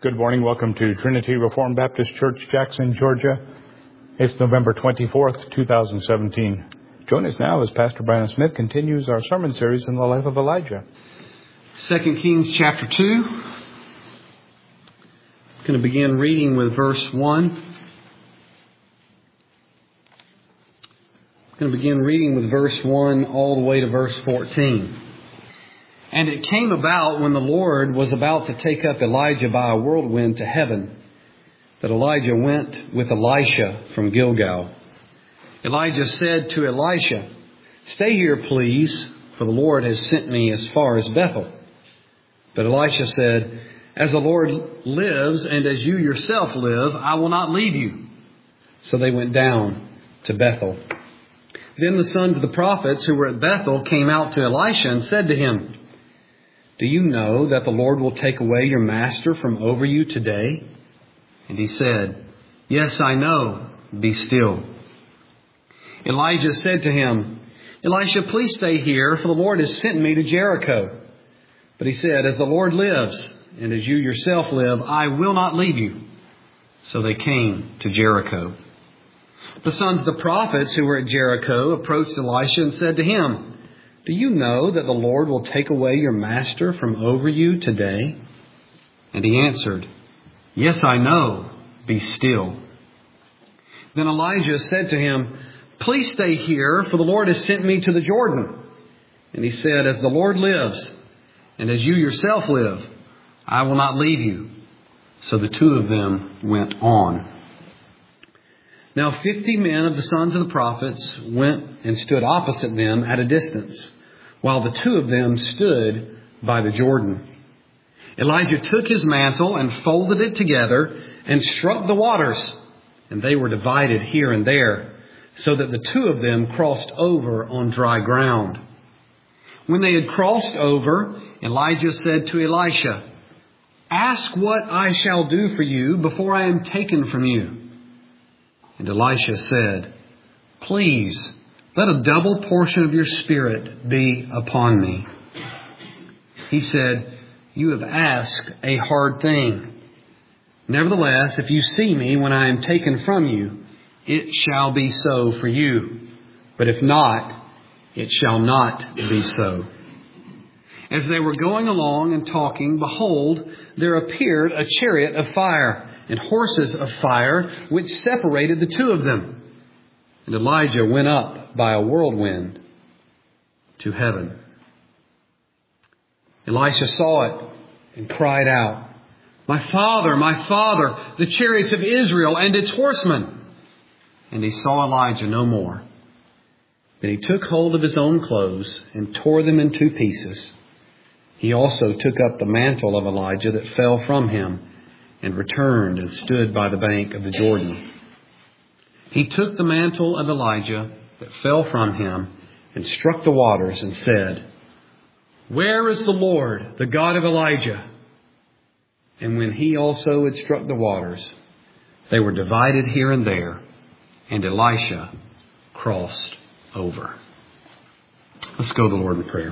Good morning. Welcome to Trinity Reformed Baptist Church, Jackson, Georgia. It's November 24th, 2017. Join us now as Pastor Brandon Smith continues our sermon series in the life of Elijah. 2 Kings chapter 2. I'm going to begin reading with verse 1. I'm going to begin reading with verse 1 all the way to verse 14. And it came about when the Lord was about to take up Elijah by a whirlwind to heaven, that Elijah went with Elisha from Gilgal. Elijah said to Elisha, "Stay here, please, for the Lord has sent me as far as Bethel." But Elisha said, "As the Lord lives and as you yourself live, I will not leave you." So they went down to Bethel. Then the sons of the prophets who were at Bethel came out to Elisha and said to him, "Do you know that the Lord will take away your master from over you today?" And he said, "Yes, I know. Be still." Elijah said to him, "Elisha, please stay here, for the Lord has sent me to Jericho." But he said, "As the Lord lives, and as you yourself live, I will not leave you." So they came to Jericho. The sons of the prophets who were at Jericho approached Elisha and said to him, "Do you know that the Lord will take away your master from over you today?" And he answered, "Yes, I know. Be still." Then Elijah said to him, "Please stay here, for the Lord has sent me to the Jordan." And he said, "As the Lord lives, and as you yourself live, I will not leave you." So the two of them went on. Now 50 men of the sons of the prophets went and stood opposite them at a distance, while the two of them stood by the Jordan. Elijah took his mantle and folded it together and struck the waters, and they were divided here and there, so that the two of them crossed over on dry ground. When they had crossed over, Elijah said to Elisha, "Ask what I shall do for you before I am taken from you." And Elisha said, "Please, let a double portion of your spirit be upon me." He said, "You have asked a hard thing. Nevertheless, if you see me when I am taken from you, it shall be so for you. But if not, it shall not be so." As they were going along and talking, behold, there appeared a chariot of fire and horses of fire, which separated the two of them. And Elijah went up by a whirlwind to heaven. Elisha saw it and cried out, my father, the chariots of Israel and its horsemen." And he saw Elijah no more. Then he took hold of his own clothes and tore them in two pieces. He also took up the mantle of Elijah that fell from him and returned and stood by the bank of the Jordan. He took the mantle of Elijah that fell from him and struck the waters and said, "Where is the Lord, the God of Elijah?" And when he also had struck the waters, they were divided here and there, and Elisha crossed over. Let's go to the Lord in prayer.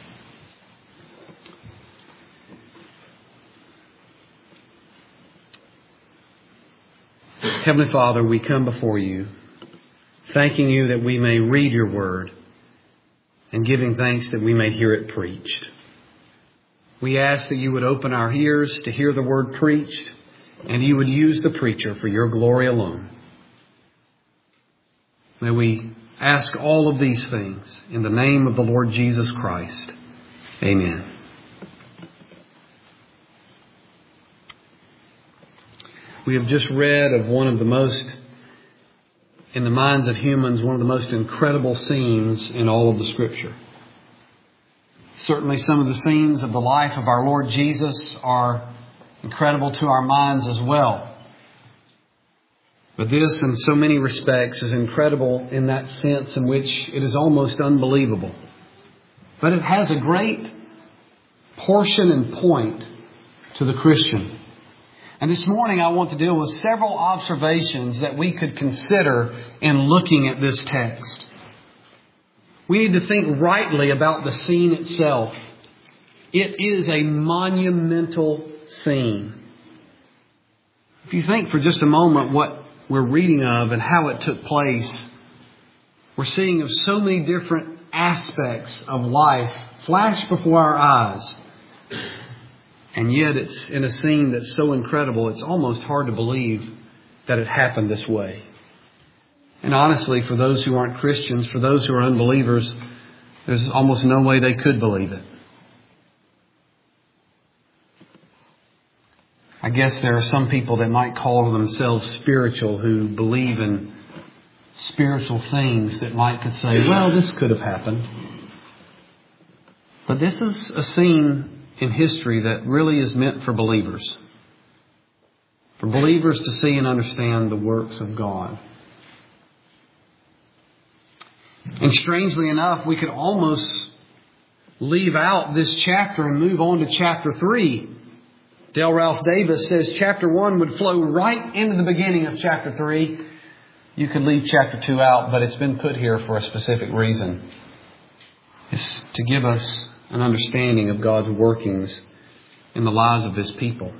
Heavenly Father, we come before you, thanking you that we may read your word and giving thanks that we may hear it preached. We ask that you would open our ears to hear the word preached, and you would use the preacher for your glory alone. May we ask all of these things in the name of the Lord Jesus Christ. Amen. We have just read of one of the most, in the minds of humans, one of the most incredible scenes in all of the Scripture. Certainly some of the scenes of the life of our Lord Jesus are incredible to our minds as well. But this, in so many respects, is incredible in that sense in which it is almost unbelievable. But it has a great portion and point to the Christian. And this morning I want to deal with several observations that we could consider in looking at this text. We need to think rightly about the scene itself. It is a monumental scene. If you think for just a moment what we're reading of and how it took place, we're seeing of so many different aspects of life flash before our eyes. And yet it's in a scene that's so incredible, it's almost hard to believe that it happened this way. And honestly, for those who aren't Christians, for those who are unbelievers, there's almost no way they could believe it. I guess there are some people that might call themselves spiritual who believe in spiritual things that could say, well, this could have happened. But this is a scene in history that really is meant for believers. For believers to see and understand the works of God. And strangely enough, we could almost leave out this chapter and move on to chapter 3. Dale Ralph Davis says chapter 1 would flow right into the beginning of chapter 3. You could leave chapter 2 out, but it's been put here for a specific reason. It's to give us an understanding of God's workings in the lives of His people.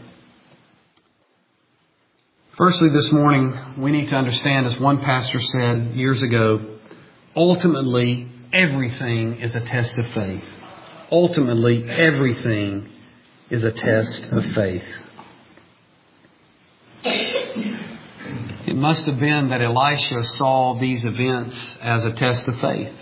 Firstly, this morning, we need to understand, as one pastor said years ago, ultimately, everything is a test of faith. Ultimately, everything is a test of faith. It must have been that Elisha saw these events as a test of faith.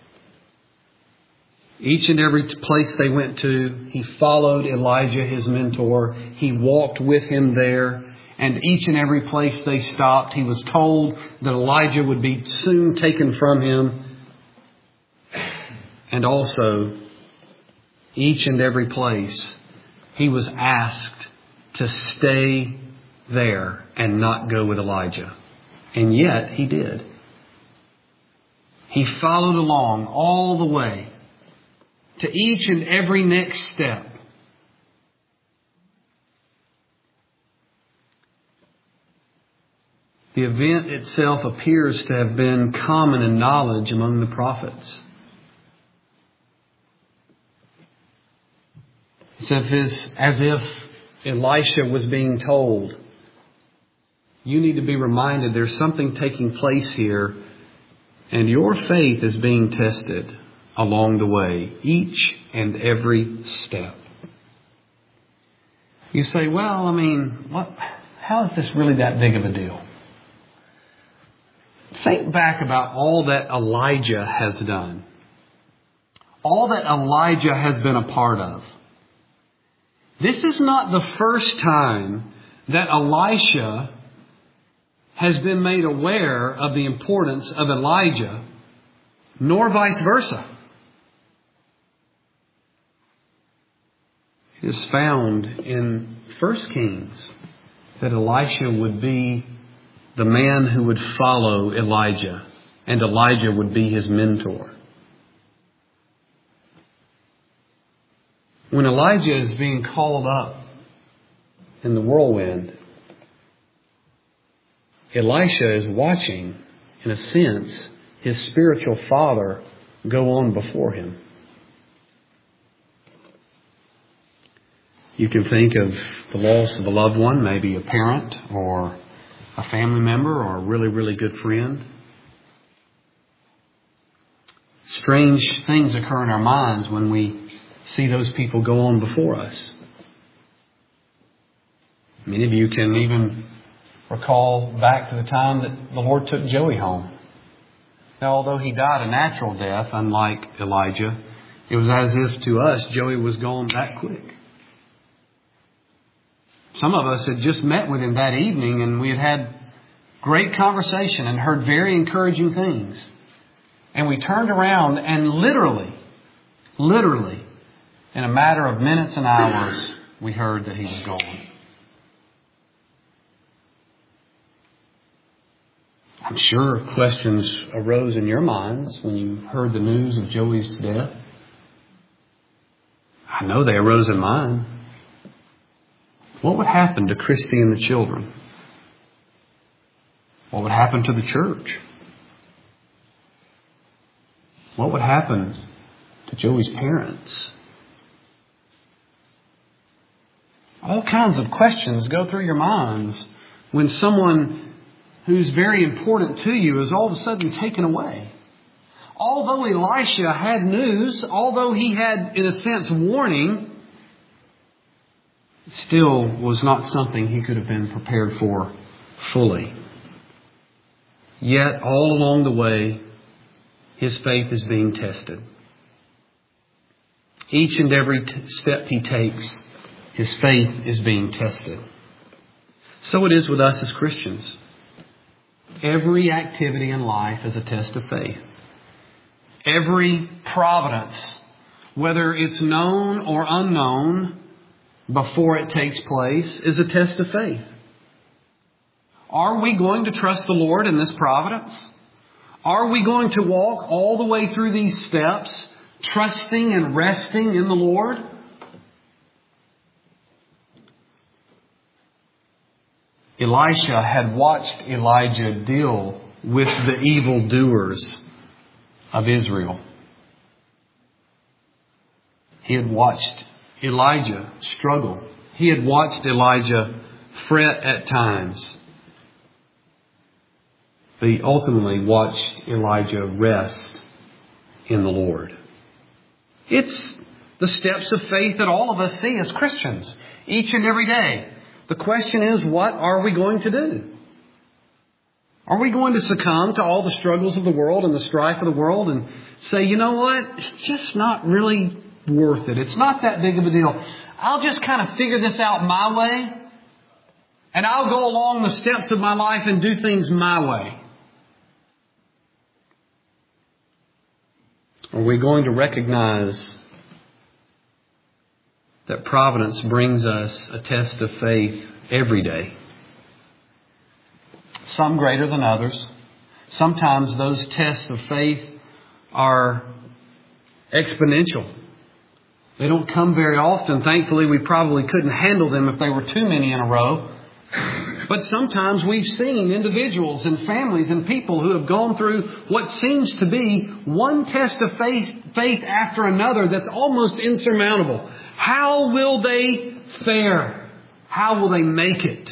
Each and every place they went to, he followed Elijah, his mentor. He walked with him there. And each and every place they stopped, he was told that Elijah would be soon taken from him. And also, each and every place, he was asked to stay there and not go with Elijah. And yet, he did. He followed along all the way to each and every next step. The event itself appears to have been common in knowledge among the prophets. It's as if Elisha was being told, you need to be reminded there's something taking place here, and your faith is being tested along the way, each and every step. You say, well, how is this really that big of a deal? Think back about all that Elijah has done. All that Elijah has been a part of. This is not the first time that Elisha has been made aware of the importance of Elijah, nor vice versa. It is found in 1 Kings that Elisha would be the man who would follow Elijah, and Elijah would be his mentor. When Elijah is being called up in the whirlwind, Elisha is watching, in a sense, his spiritual father go on before him. You can think of the loss of a loved one, maybe a parent or a family member or a really, really good friend. Strange things occur in our minds when we see those people go on before us. Many of you can even recall back to the time that the Lord took Joey home. Now, although he died a natural death, unlike Elijah, it was as if to us Joey was gone that quick. Some of us had just met with him that evening and we had great conversation and heard very encouraging things. And we turned around and literally, in a matter of minutes and hours, we heard that he was gone. I'm sure questions arose in your minds when you heard the news of Joey's death. I know they arose in mine. What would happen to Christy and the children? What would happen to the church? What would happen to Joey's parents? All kinds of questions go through your minds when someone who's very important to you is all of a sudden taken away. Although Elisha had news, although he had, in a sense, warning, it still was not something he could have been prepared for fully. Yet, all along the way, his faith is being tested. Each and every step he takes, his faith is being tested. So it is with us as Christians. Every activity in life is a test of faith. Every providence, whether it's known or unknown, before it takes place, is a test of faith. Are we going to trust the Lord in this providence? Are we going to walk all the way through these steps, trusting and resting in the Lord? Elisha had watched Elijah deal with the evildoers of Israel. He had watched Elijah struggle. He had watched Elijah fret at times. But he ultimately watched Elijah rest in the Lord. It's the steps of faith that all of us see as Christians each and every day. The question is, what are we going to do? Are we going to succumb to all the struggles of the world and the strife of the world and say, you know what, it's just not really worth it. It's not that big of a deal. I'll just kind of figure this out my way, and I'll go along the steps of my life and do things my way. Are we going to recognize that providence brings us a test of faith every day? Some greater than others. Sometimes those tests of faith are exponential. They don't come very often. Thankfully, we probably couldn't handle them if they were too many in a row. But sometimes we've seen individuals and families and people who have gone through what seems to be one test of faith after another that's almost insurmountable. How will they fare? How will they make it?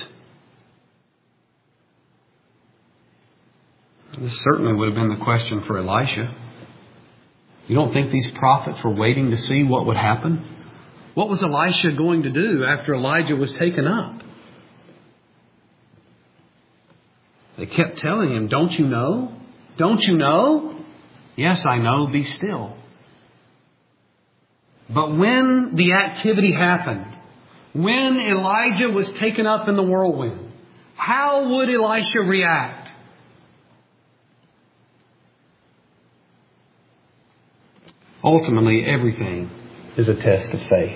This certainly would have been the question for Elisha. You don't think these prophets were waiting to see what would happen? What was Elisha going to do after Elijah was taken up? They kept telling him, don't you know? Don't you know? Yes, I know, be still. But when the activity happened, when Elijah was taken up in the whirlwind, how would Elisha react? Ultimately, everything is a test of faith.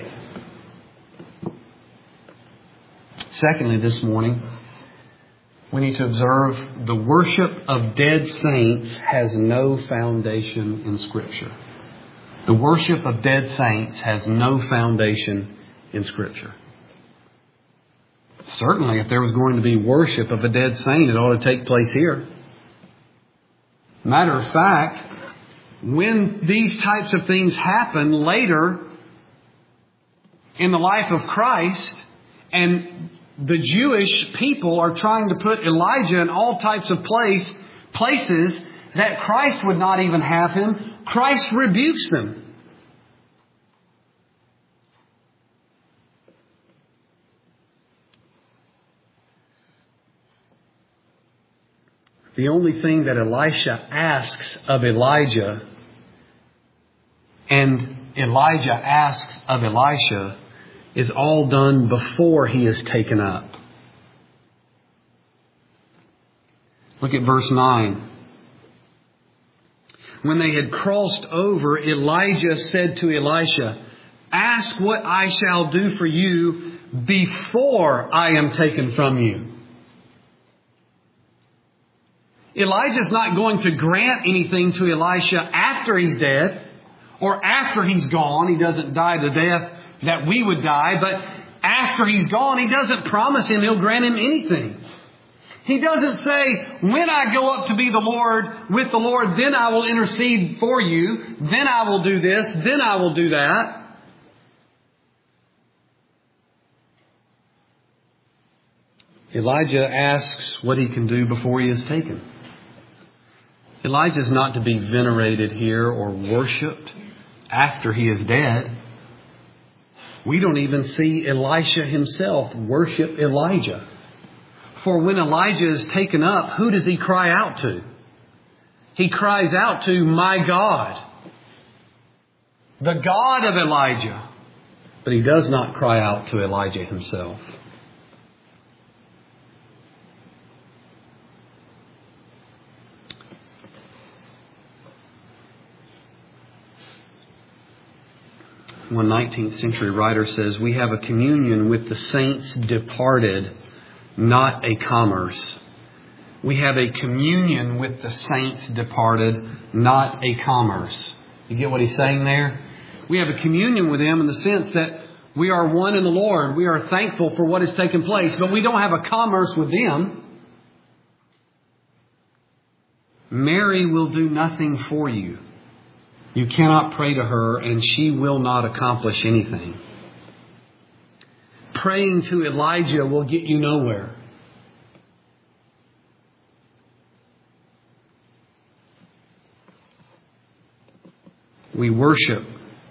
Secondly, this morning, we need to observe the worship of dead saints has no foundation in Scripture. The worship of dead saints has no foundation in Scripture. Certainly, if there was going to be worship of a dead saint, it ought to take place here. Matter of fact, when these types of things happen later in the life of Christ, and the Jewish people are trying to put Elijah in all types of places that Christ would not even have him, Christ rebukes them. The only thing that Elisha asks of Elijah and Elijah asks of Elisha is all done before he is taken up. Look at verse 9. When they had crossed over, Elijah said to Elisha, ask what I shall do for you before I am taken from you. Elijah's not going to grant anything to Elisha after he's dead or after he's gone. He doesn't die the death that we would die, but after he's gone, he doesn't promise him he'll grant him anything. He doesn't say, when I go up to be with the Lord, then I will intercede for you, then I will do this, then I will do that. Elijah asks what he can do before he is taken. Elijah is not to be venerated here or worshipped after he is dead. We don't even see Elisha himself worship Elijah. For when Elijah is taken up, who does he cry out to? He cries out to my God, the God of Elijah. But he does not cry out to Elijah himself. One 19th century writer says, we have a communion with the saints departed, not a commerce. We have a communion with the saints departed, not a commerce. You get what he's saying there? We have a communion with them in the sense that we are one in the Lord. We are thankful for what has taken place, but we don't have a commerce with them. Mary will do nothing for you. You cannot pray to her and she will not accomplish anything. Praying to Elijah will get you nowhere. We worship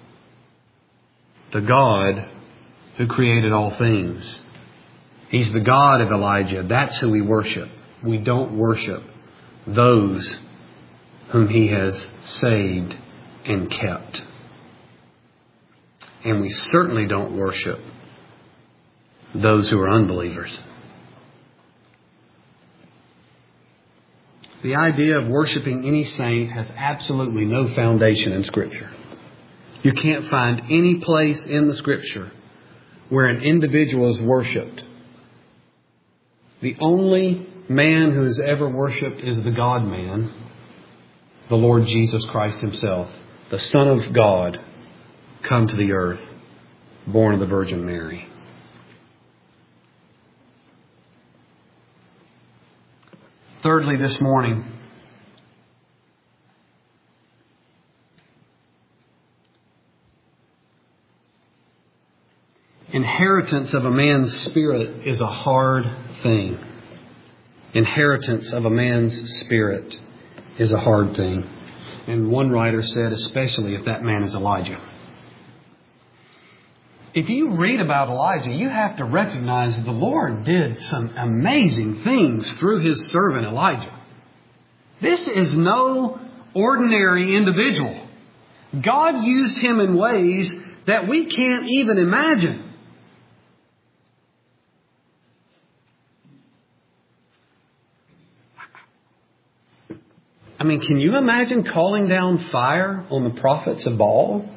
the God who created all things. He's the God of Elijah. That's who we worship. We don't worship those whom He has saved and kept. And we certainly don't worship those who are unbelievers. The idea of worshiping any saint has absolutely no foundation in Scripture. You can't find any place in the Scripture where an individual is worshipped. The only man who has ever worshipped is the God-man, the Lord Jesus Christ Himself, the Son of God, come to the earth, born of the Virgin Mary. Thirdly, this morning, inheritance of a man's spirit is a hard thing. Inheritance of a man's spirit is a hard thing. And one writer said, especially if that man is Elijah. If you read about Elijah, you have to recognize that the Lord did some amazing things through His servant Elijah. This is no ordinary individual. God used him in ways that we can't even imagine. I mean, can you imagine calling down fire on the prophets of Baal?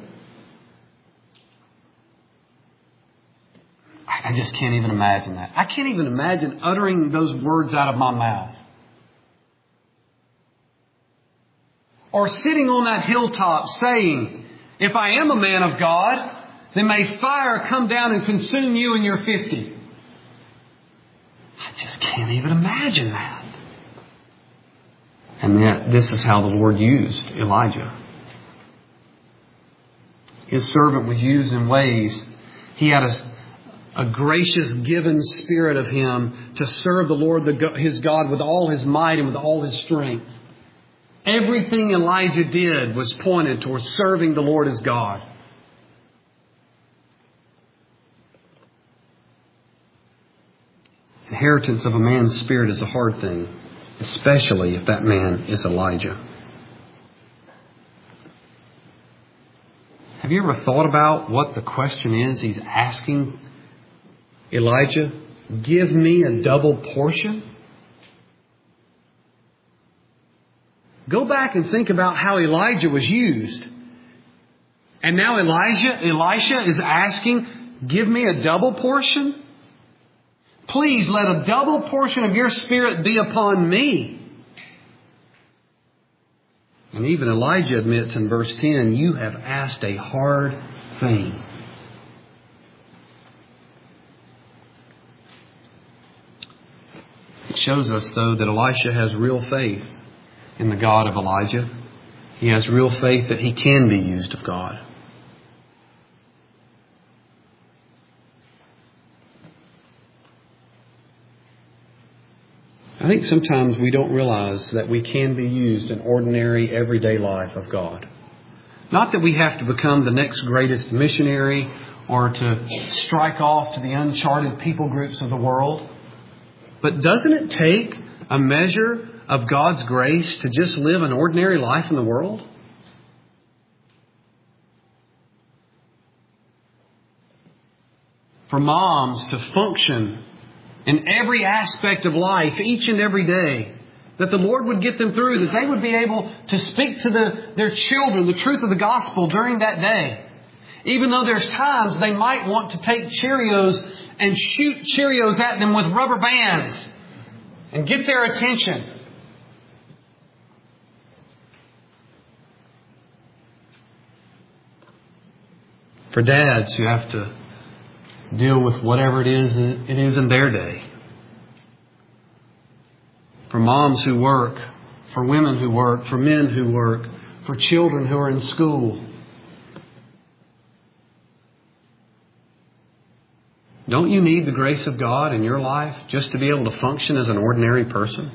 I just can't even imagine that. I can't even imagine uttering those words out of my mouth. Or sitting on that hilltop saying, if I am a man of God, then may fire come down and consume you and your 50. I just can't even imagine that. And yet, this is how the Lord used Elijah. His servant was used in ways. He had a gracious given spirit of him to serve the Lord his God with all his might and with all his strength. Everything Elijah did was pointed towards serving the Lord as God. Inheritance of a man's spirit is a hard thing, especially if that man is Elijah. Have you ever thought about what the question is he's asking Elijah? Give me a double portion? Go back and think about how Elijah was used. And now Elisha is asking, give me a double portion? Please let a double portion of your spirit be upon me. And even Elijah admits in verse 10, you have asked a hard thing. It shows us, though, that Elisha has real faith in the God of Elijah. He has real faith that he can be used of God. I think sometimes we don't realize that we can be used in ordinary, everyday life of God. Not that we have to become the next greatest missionary or to strike off to the uncharted people groups of the world. But doesn't it take a measure of God's grace to just live an ordinary life in the world? For moms to function in every aspect of life, each and every day, that the Lord would get them through, that they would be able to speak to their children the truth of the gospel during that day. Even though there's times they might want to take Cheerios and shoot Cheerios at them with rubber bands and get their attention. For dads who have to deal with whatever it is in their day. For moms who work, for women who work, for men who work, for children who are in school. Don't you need the grace of God in your life just to be able to function as an ordinary person?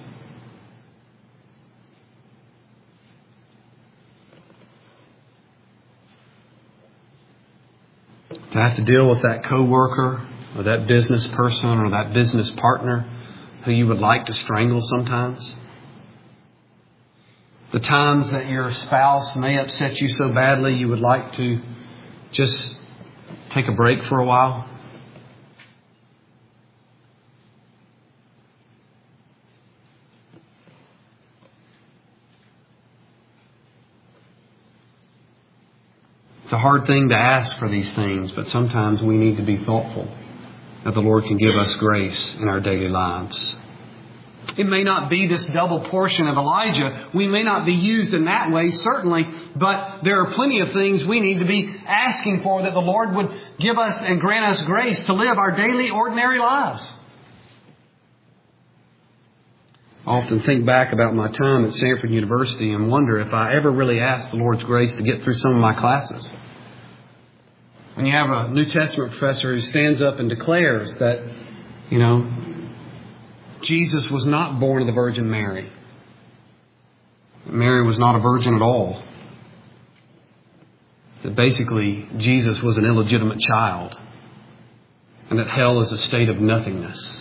To have to deal with that coworker or that business person or that business partner who you would like to strangle sometimes. The times that your spouse may upset you so badly you would like to just take a break for a while. It's a hard thing to ask for these things, but sometimes we need to be thoughtful that the Lord can give us grace in our daily lives. It may not be this double portion of Elijah. We may not be used in that way, certainly, but there are plenty of things we need to be asking for that the Lord would give us and grant us grace to live our daily, ordinary lives. I often think back about my time at Stanford University and wonder if I ever really asked the Lord's grace to get through some of my classes. When you have a New Testament professor who stands up and declares that, Jesus was not born of the Virgin Mary. Mary was not a virgin at all. That basically Jesus was an illegitimate child. And that hell is a state of nothingness.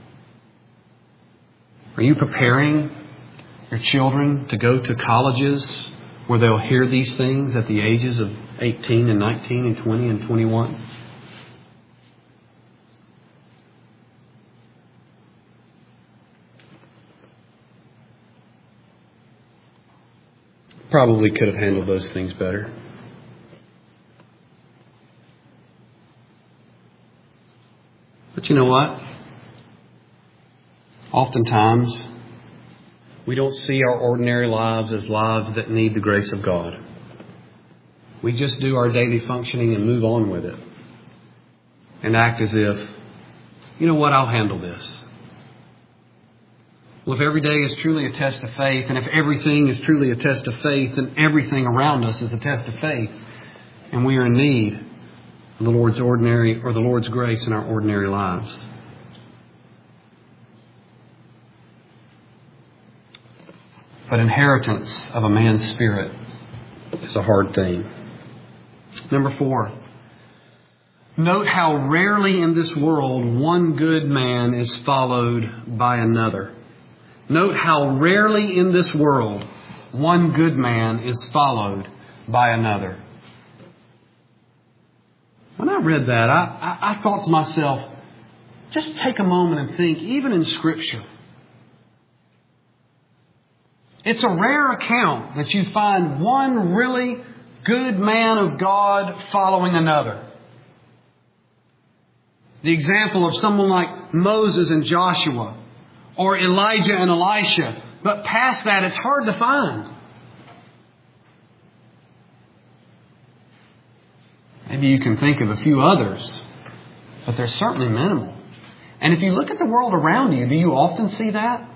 Are you preparing your children to go to colleges where they'll hear these things at the ages of 18 and 19 and 20 and 21? Probably could have handled those things better. But you know what? Oftentimes, we don't see our ordinary lives as lives that need the grace of God. We just do our daily functioning and move on with it. And act as if, I'll handle this. Well, if every day is truly a test of faith, and if everything is truly a test of faith, then everything around us is a test of faith. And we are in need of the Lord's ordinary or the Lord's grace in our ordinary lives. But inheritance of a man's spirit is a hard thing. Number 4. Note how rarely in this world one good man is followed by another. Note how rarely in this world one good man is followed by another. When I read that, I thought to myself, just take a moment and think, even in Scripture, it's a rare account that you find one really good man of God following another. The example of someone like Moses and Joshua, or Elijah and Elisha. But past that, it's hard to find. Maybe you can think of a few others, but they're certainly minimal. And if you look at the world around you, do you often see that?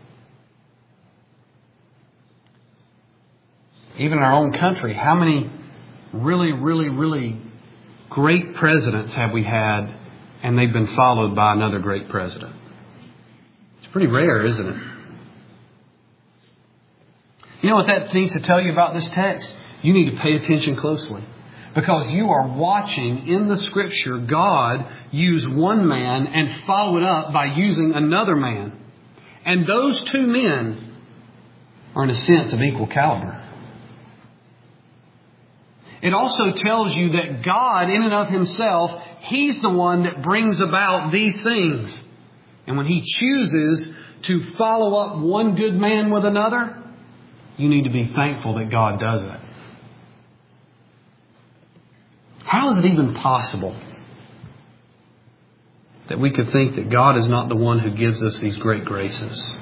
Even in our own country, how many really, really, really great presidents have we had, and they've been followed by another great president? Pretty rare, isn't it? You know what that needs to tell you about this text? You need to pay attention closely. Because you are watching in the Scripture God use one man and follow it up by using another man. And those two men are in a sense of equal caliber. It also tells you that God in and of Himself, He's the one that brings about these things. And when He chooses to follow up one good man with another, you need to be thankful that God does it. How is it even possible that we could think that God is not the one who gives us these great graces?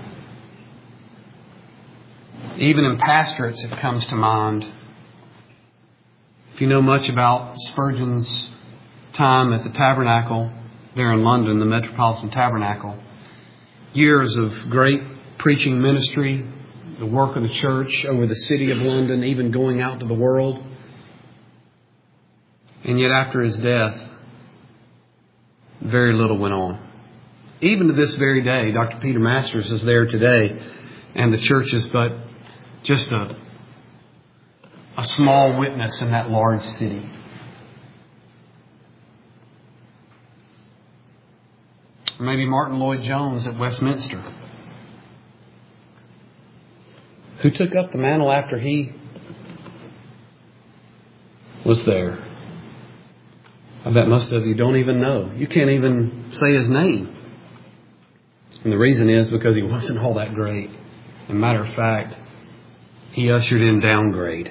Even in pastorates, it comes to mind. If you know much about Spurgeon's time at the Tabernacle there in London, the Metropolitan Tabernacle, years of great preaching ministry, the work of the church over the city of London, even going out to the world. And yet after his death, very little went on. Even to this very day, Dr. Peter Masters is there today, and the church is but just a small witness in that large city. Or maybe Martin Lloyd-Jones at Westminster, who took up the mantle after he was there. I bet most of you don't even know. You can't even say his name. And the reason is because he wasn't all that great. As a matter of fact, he ushered in downgrade.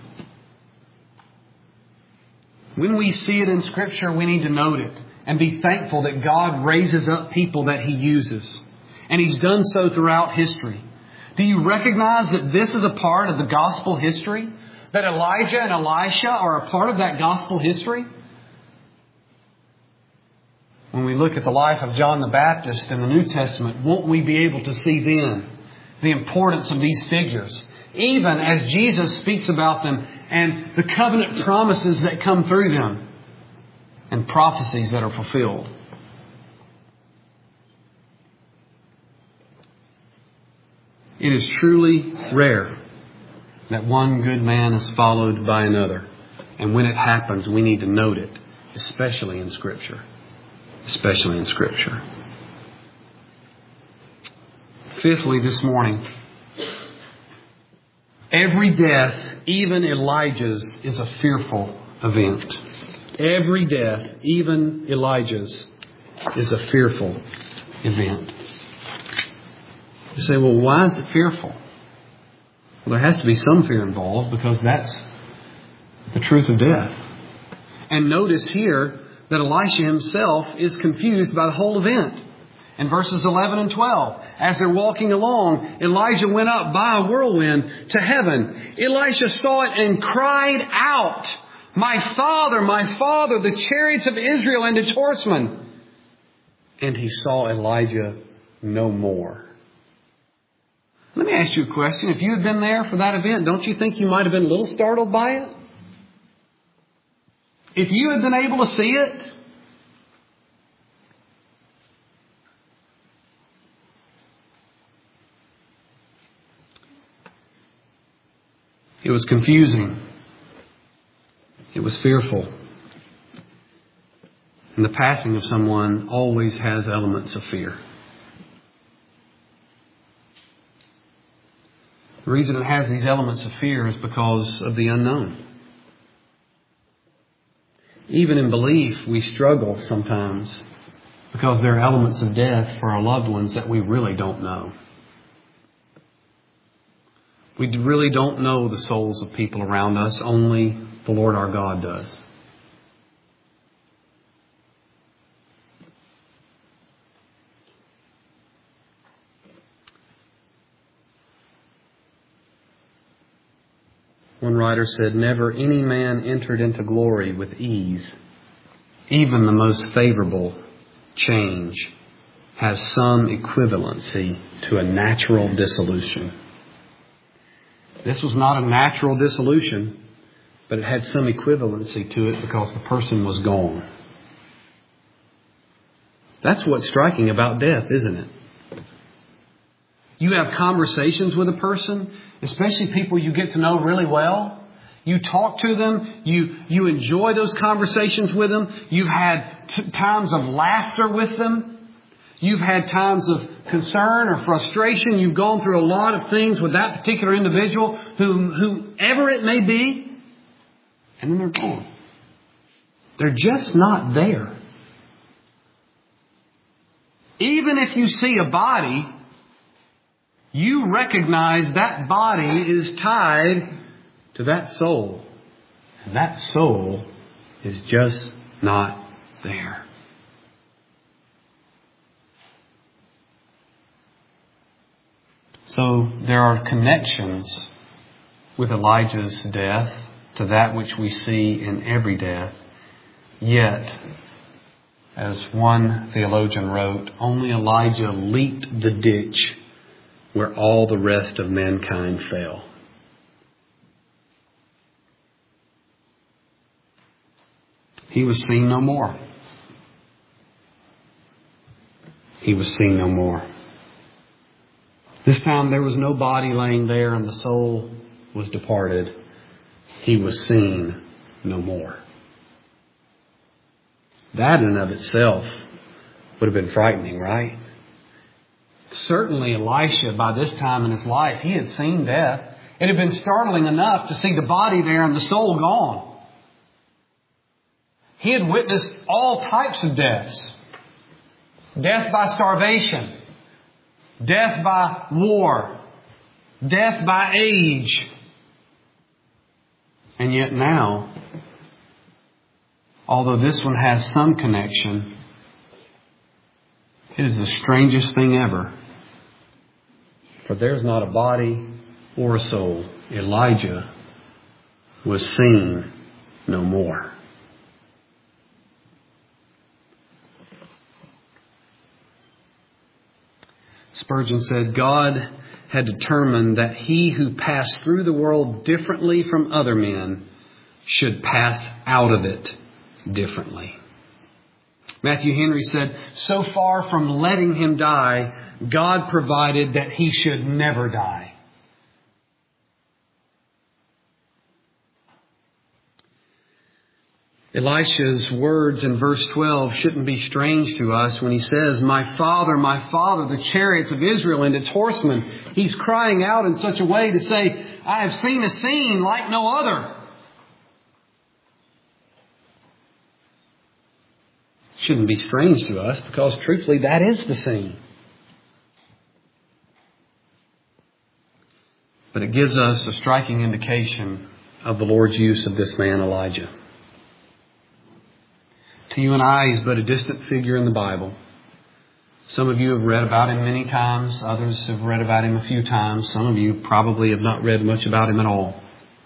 When we see it in Scripture, we need to note it and be thankful that God raises up people that He uses. And He's done so throughout history. Do you recognize that this is a part of the gospel history? That Elijah and Elisha are a part of that gospel history? When we look at the life of John the Baptist in the New Testament, won't we be able to see then the importance of these figures? Even as Jesus speaks about them and the covenant promises that come through them and prophecies that are fulfilled. It is truly rare that one good man is followed by another. And when it happens, we need to note it, especially in Scripture. Especially in Scripture. Fifthly, this morning, every death, even Elijah's, is a fearful event. Every death, even Elijah's, is a fearful event. You say, well, why is it fearful? Well, there has to be some fear involved because that's the truth of death. And notice here that Elisha himself is confused by the whole event. In verses 11 and 12, as they're walking along, Elijah went up by a whirlwind to heaven. Elisha saw it and cried out, my father, the chariots of Israel and its horsemen. And he saw Elijah no more. Let me ask you a question. If you had been there for that event, don't you think you might have been a little startled by it? If you had been able to see it, it was confusing. It was fearful. And the passing of someone always has elements of fear. The reason it has these elements of fear is because of the unknown. Even in belief, we struggle sometimes because there are elements of death for our loved ones that we really don't know. We really don't know the souls of people around us. Only the Lord our God does. One writer said, never any man entered into glory with ease. Even the most favorable change has some equivalency to a natural dissolution. This was not a natural dissolution, but it had some equivalency to it because the person was gone. That's what's striking about death, isn't it? You have conversations with a person, especially people you get to know really well. You talk to them. You enjoy those conversations with them. You've had times of laughter with them. You've had times of concern or frustration. You've gone through a lot of things with that particular individual, whoever it may be. And then they're gone. They're just not there. Even if you see a body, you recognize that body is tied to that soul. And that soul is just not there. So there are connections with Elijah's death to that which we see in every death. Yet, as one theologian wrote, only Elijah leaped the ditch where all the rest of mankind fell. He was seen no more. He was seen no more. This time there was no body laying there and the soul was departed. He was seen no more. That in and of itself would have been frightening, right? Certainly Elisha, by this time in his life, he had seen death. It had been startling enough to see the body there and the soul gone. He had witnessed all types of deaths. Death by starvation. Death by war. Death by age. And yet now, although this one has some connection, it is the strangest thing ever. For there's not a body or a soul. Elijah was seen no more. Spurgeon said, God had determined that he who passed through the world differently from other men should pass out of it differently. Matthew Henry said, so far from letting him die, God provided that he should never die. Elisha's words in verse 12 shouldn't be strange to us when he says, my Father, the chariots of Israel and its horsemen. He's crying out in such a way to say, I have seen a scene like no other. Shouldn't be strange to us because truthfully that is the scene. But it gives us a striking indication of the Lord's use of this man Elijah. To you and I, he's but a distant figure in the Bible. Some of you have read about him many times. Others have read about him a few times. Some of you probably have not read much about him at all.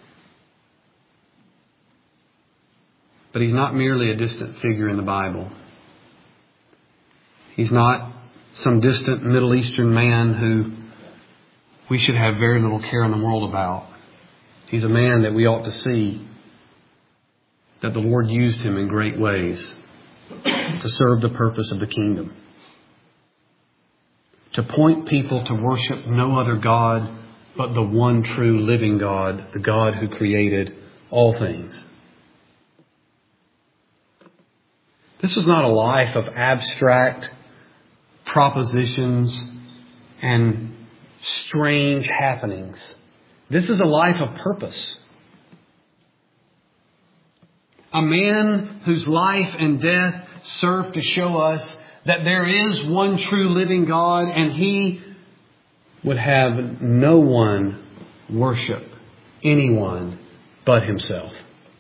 But he's not merely a distant figure in the Bible. He's not some distant Middle Eastern man who we should have very little care in the world about. He's a man that we ought to see that the Lord used him in great ways to serve the purpose of the kingdom. To point people to worship no other God but the one true living God, the God who created all things. This was not a life of abstract propositions and strange happenings. This is a life of purpose. A man whose life and death serve to show us that there is one true living God, and he would have no one worship anyone but himself.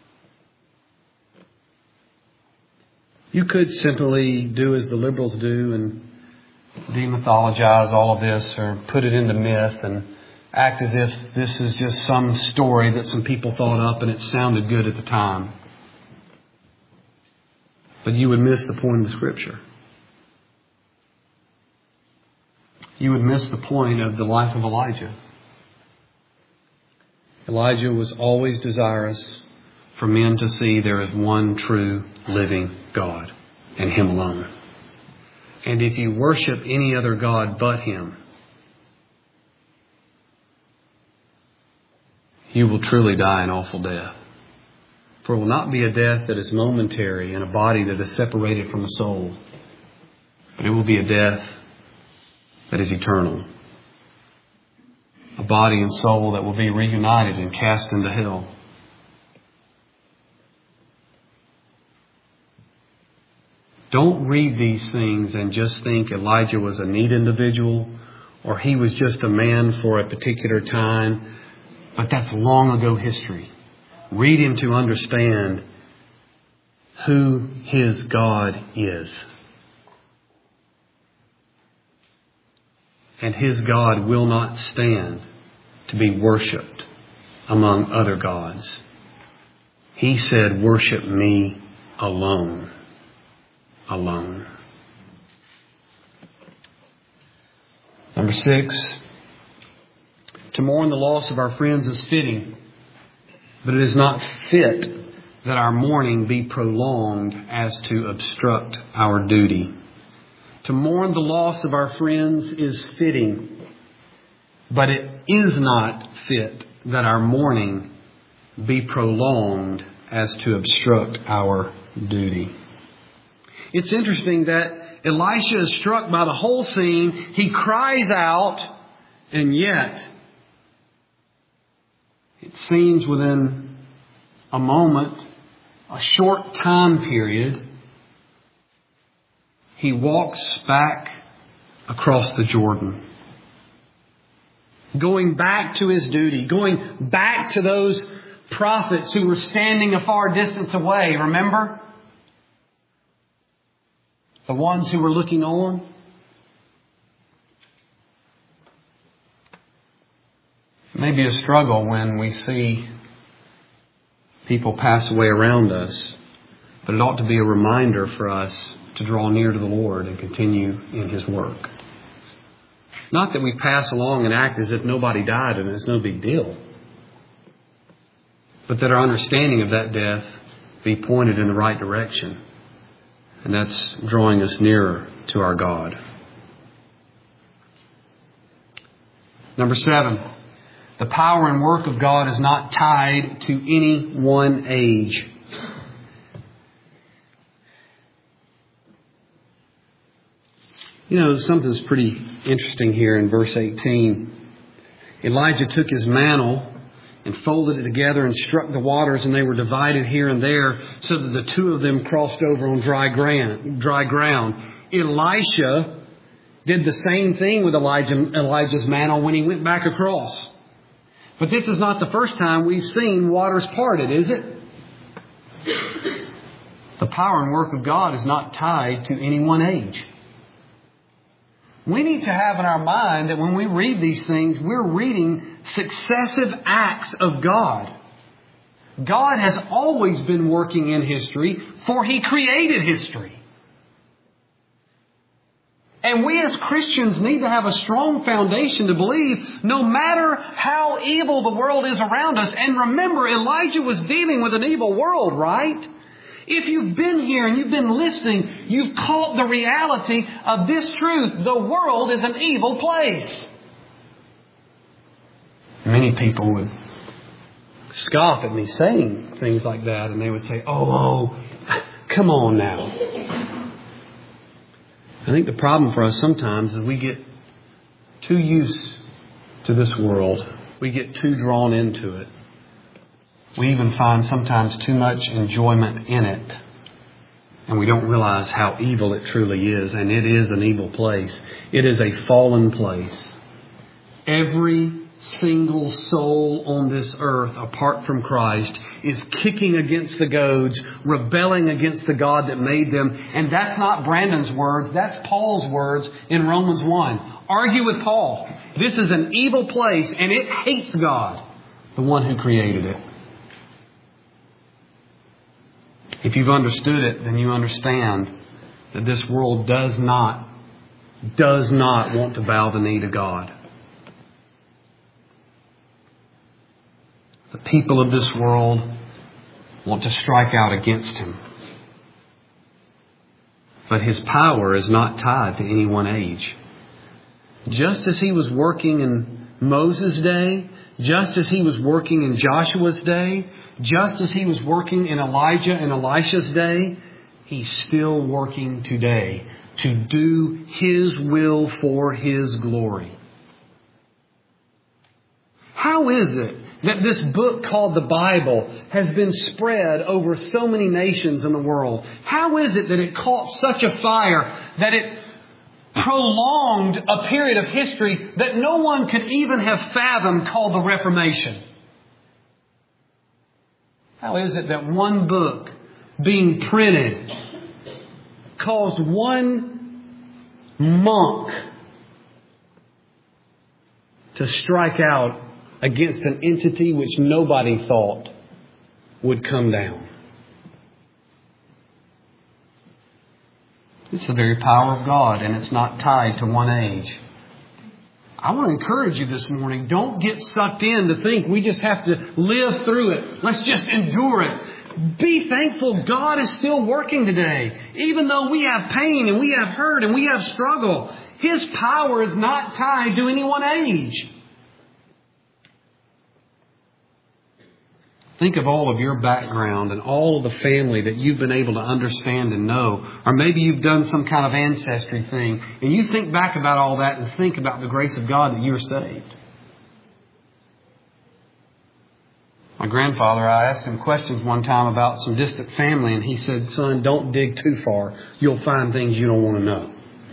You could simply do as the liberals do and demythologize all of this or put it into myth and act as if this is just some story that some people thought up and it sounded good at the time. But you would miss the point of the Scripture. You would miss the point of the life of Elijah. Elijah was always desirous for men to see there is one true living God and Him alone. And if you worship any other God but Him, you will truly die an awful death. For it will not be a death that is momentary in a body that is separated from a soul, but it will be a death that is eternal. A body and soul that will be reunited and cast into hell. Don't read these things and just think Elijah was a neat individual or he was just a man for a particular time. But that's long ago history. Read him to understand who his God is. And his God will not stand to be worshipped among other gods. He said, worship me alone. Alone. Number 6, to mourn the loss of our friends is fitting, but it is not fit that our mourning be prolonged as to obstruct our duty. To mourn the loss of our friends is fitting, but it is not fit that our mourning be prolonged as to obstruct our duty. It's interesting that Elisha is struck by the whole scene. He cries out, and yet it seems within a moment, a short time period, he walks back across the Jordan. Going back to his duty. Going back to those prophets who were standing a far distance away. Remember? The ones who were looking on. It may be a struggle when we see people pass away around us. But it ought to be a reminder for us to draw near to the Lord and continue in His work. Not that we pass along and act as if nobody died and it's no big deal. But that our understanding of that death be pointed in the right direction. And that's drawing us nearer to our God. Number 7. The power and work of God is not tied to any one age. You know, something's pretty interesting here in verse 18. Elijah took his mantle and folded it together and struck the waters, and they were divided here and there so that the two of them crossed over on dry ground. Elisha did the same thing with Elijah's mantle when he went back across. But this is not the first time we've seen waters parted, is it? The power and work of God is not tied to any one age. We need to have in our mind that when we read these things, we're reading successive acts of God. God has always been working in history, for He created history. And we as Christians need to have a strong foundation to believe no matter how evil the world is around us. And remember, Elijah was dealing with an evil world, right? If you've been here and you've been listening, you've caught the reality of this truth. The world is an evil place. Many people would scoff at me saying things like that, and they would say, oh, come on now. I think the problem for us sometimes is we get too used to this world. We get too drawn into it. We even find sometimes too much enjoyment in it. And we don't realize how evil it truly is. And it is an evil place. It is a fallen place. Every single soul on this earth, apart from Christ, is kicking against the goads, rebelling against the God that made them. And that's not Brandon's words. That's Paul's words in Romans 1. Argue with Paul. This is an evil place and it hates God, the one who created it. If you've understood it, then you understand that this world does not want to bow the knee to God. The people of this world want to strike out against Him. But His power is not tied to any one age. Just as He was working in Moses' day, just as He was working in Joshua's day, just as He was working in Elijah and Elisha's day, He's still working today to do His will for His glory. How is it that this book called the Bible has been spread over so many nations in the world? How is it that it caught such a fire that it prolonged a period of history that no one could even have fathomed, called the Reformation? How is it that one book being printed caused one monk to strike out against an entity which nobody thought would come down? It's the very power of God, and it's not tied to one age. I want to encourage you this morning, don't get sucked in to think we just have to live through it. Let's just endure it. Be thankful God is still working today. Even though we have pain and we have hurt and we have struggle, His power is not tied to any one age. Think of all of your background and all of the family that you've been able to understand and know. Or maybe you've done some kind of ancestry thing. And you think back about all that and think about the grace of God that you are saved. My grandfather, I asked him questions one time about some distant family. And he said, "Son, don't dig too far. You'll find things you don't want to know."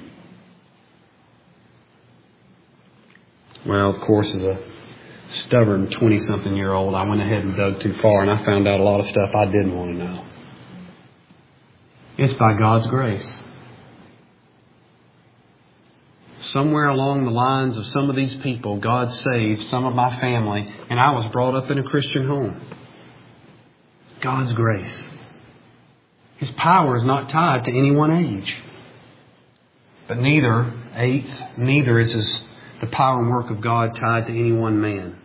Well, of course, as a stubborn 20-something-year-old, I went ahead and dug too far, and I found out a lot of stuff I didn't want to know. It's by God's grace. Somewhere along the lines of some of these people, God saved some of my family, and I was brought up in a Christian home. God's grace. His power is not tied to any one age. But neither is the power and work of God tied to any one man.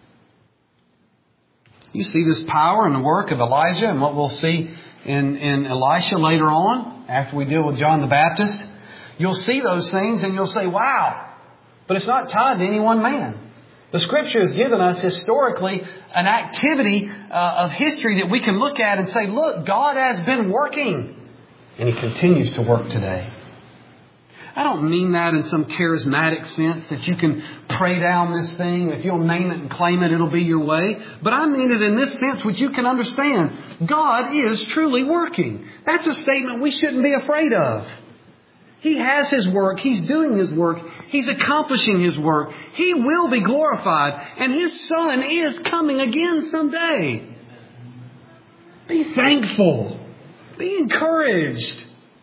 You see this power and the work of Elijah and what we'll see in Elisha later on, after we deal with John the Baptist. You'll see those things and you'll say, wow. But it's not tied to any one man. The Scripture has given us historically an activity of history that we can look at and say, look, God has been working. And He continues to work today. I don't mean that in some charismatic sense that you can pray down this thing. If you'll name it and claim it, it'll be your way. But I mean it in this sense which you can understand. God is truly working. That's a statement we shouldn't be afraid of. He has His work. He's doing His work. He's accomplishing His work. He will be glorified. And His Son is coming again someday. Be thankful. Be encouraged.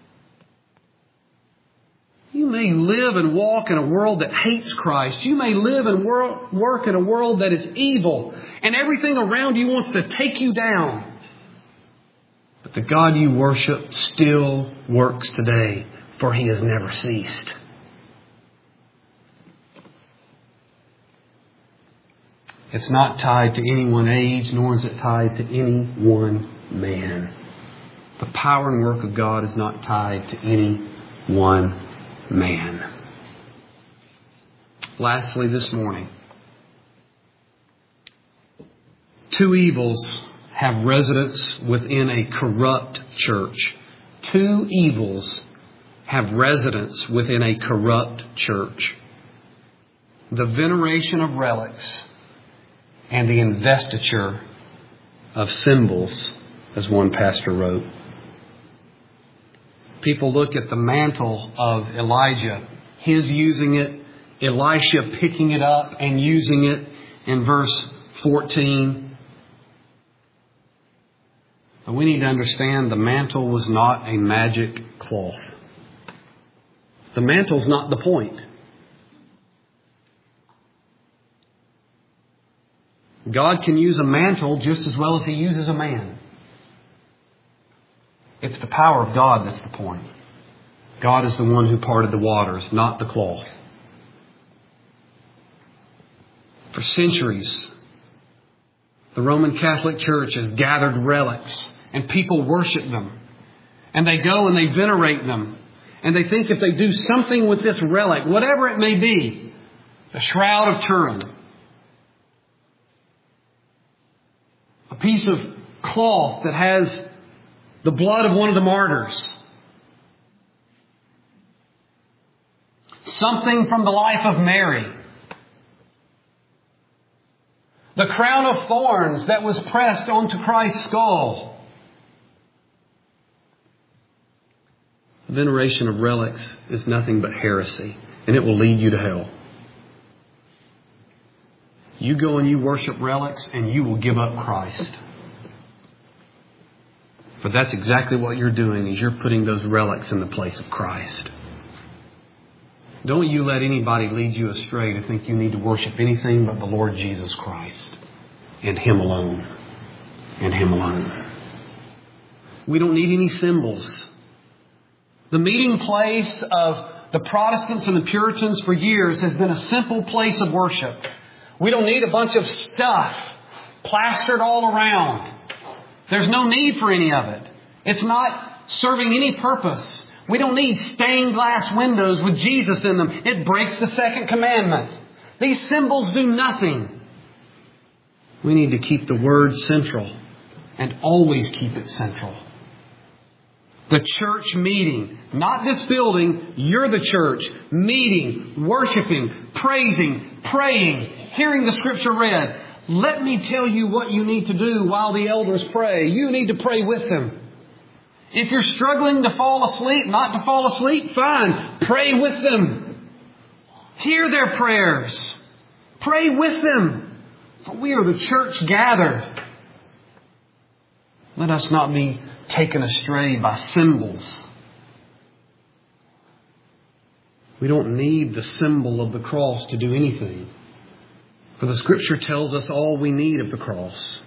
You may live and walk in a world that hates Christ. You may live and work in a world that is evil. And everything around you wants to take you down. But the God you worship still works today, for He has never ceased. It's not tied to any one age, nor is it tied to any one man. The power and work of God is not tied to any one man. Lastly, this morning, two evils have residence within a corrupt church. Two evils have residence within a corrupt church. The veneration of relics and the investiture of symbols, as one pastor wrote. People look at the mantle of Elijah, his using it, Elisha picking it up and using it in verse 14. But we need to understand the mantle was not a magic cloth. The mantle's not the point. God can use a mantle just as well as He uses a man. It's the power of God that's the point. God is the one who parted the waters, not the cloth. For centuries, the Roman Catholic Church has gathered relics and people worship them. And they go and they venerate them. And they think if they do something with this relic, whatever it may be, The Shroud of Turin. A piece of cloth that has the blood of one of the martyrs. Something from the life of Mary. The crown of thorns that was pressed onto Christ's skull. The veneration of relics is nothing but heresy, and it will lead you to hell. You go and you worship relics, and you will give up Christ. But that's exactly what you're doing, is you're putting those relics in the place of Christ. Don't you let anybody lead you astray to think you need to worship anything but the Lord Jesus Christ. And Him alone. And Him alone. We don't need any symbols. The meeting place of the Protestants and the Puritans for years has been a simple place of worship. We don't need a bunch of stuff plastered all around. There's no need for any of it. It's not serving any purpose. We don't need stained glass windows with Jesus in them. It breaks the second commandment. These symbols do nothing. We need to keep the Word central and always keep it central. The church meeting, not this building, you're the church, meeting, worshiping, praising, praying, hearing the Scripture read. Let me tell you what you need to do while the elders pray. You need to pray with them. If you're struggling to fall asleep, not to fall asleep, fine. Pray with them. Hear their prayers. Pray with them. For we are the church gathered. Let us not be taken astray by symbols. We don't need the symbol of the cross to do anything. For the Scripture tells us all we need of the cross.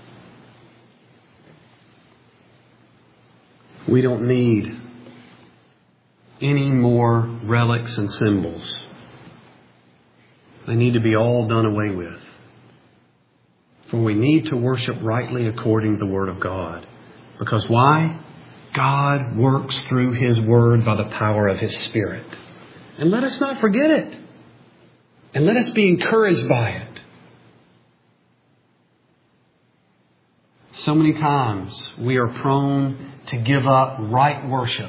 We don't need any more relics and symbols. They need to be all done away with. For we need to worship rightly according to the Word of God. Because why? God works through His Word by the power of His Spirit. And let us not forget it. And let us be encouraged by it. So many times we are prone to give up right worship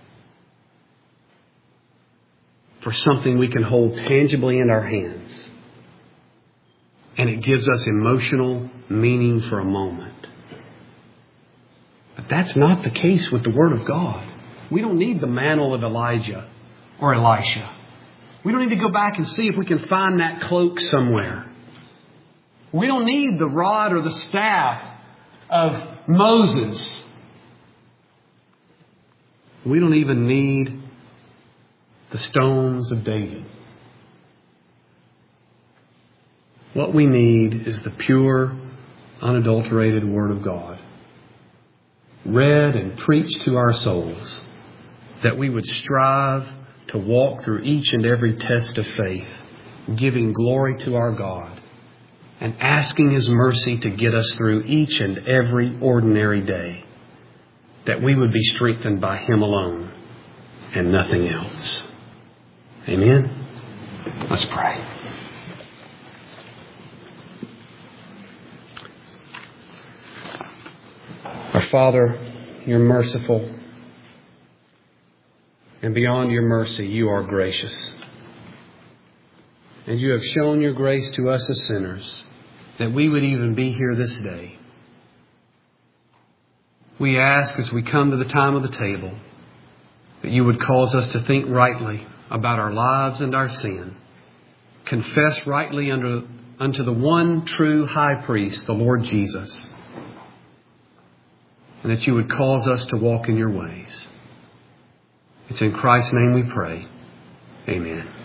for something we can hold tangibly in our hands. And it gives us emotional meaning for a moment. But that's not the case with the Word of God. We don't need the mantle of Elijah or Elisha. We don't need to go back and see if we can find that cloak somewhere. We don't need the rod or the staff of Moses. We don't even need the stones of David. What we need is the pure, unadulterated Word of God, read and preached to our souls, that we would strive to walk through each and every test of faith, giving glory to our God and asking His mercy to get us through each and every ordinary day, that we would be strengthened by Him alone and nothing else. Amen? Let's pray. Our Father, You're merciful, and beyond Your mercy, You are gracious. And You have shown Your grace to us as sinners, that we would even be here this day. We ask as we come to the time of the table that You would cause us to think rightly about our lives and our sin, confess rightly unto the one true high priest, the Lord Jesus, and that You would cause us to walk in Your ways. It's in Christ's name we pray. Amen.